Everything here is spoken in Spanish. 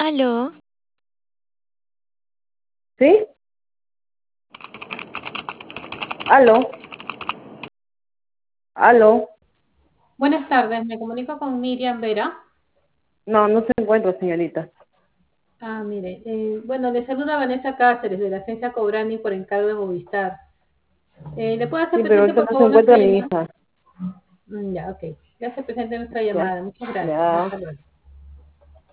Aló, ¿Sí? ¿Aló? ¿Aló? Buenas tardes, me comunico con Miriam Vera. No, no se encuentra, señorita. Mire, bueno, le saluda Vanessa Cáceres de la agencia Cobrani por encargo de Movistar. ¿Le puedo hacer Sí, pero presente, ahorita por no se favor, nuestra encuentra mi llamada? hija. Ya, ok. Le hace presente nuestra Ya, llamada. Muchas gracias. ya. Hasta luego.